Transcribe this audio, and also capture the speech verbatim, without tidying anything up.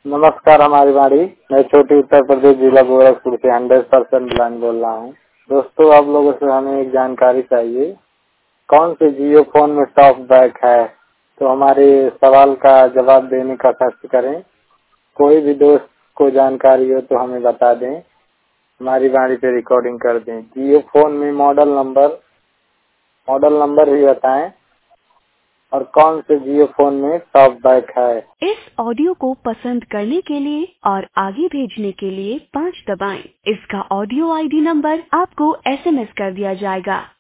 नमस्कार हमारी बाड़ी। मैं छोटी उत्तर प्रदेश जिला गोरखपुर से हंड्रेड परसेंट ब्लाइंड बोल रहा हूँ। दोस्तों, आप लोगों से हमें एक जानकारी चाहिए, कौन से जियो फोन में टॉप बैक है। तो हमारे सवाल का जवाब देने का कष्ट करें। कोई भी दोस्त को जानकारी हो तो हमें बता दें, हमारी बाड़ी पे रिकॉर्डिंग कर दें। जियो फोन में मॉडल नंबर मॉडल नंबर ही बताएं और कौन से जियो फोन में टॉप बैक है। इस ऑडियो को पसंद करने के लिए और आगे भेजने के लिए पाँच दबाएं। इसका ऑडियो आईडी नंबर आपको एसएमएस कर दिया जाएगा।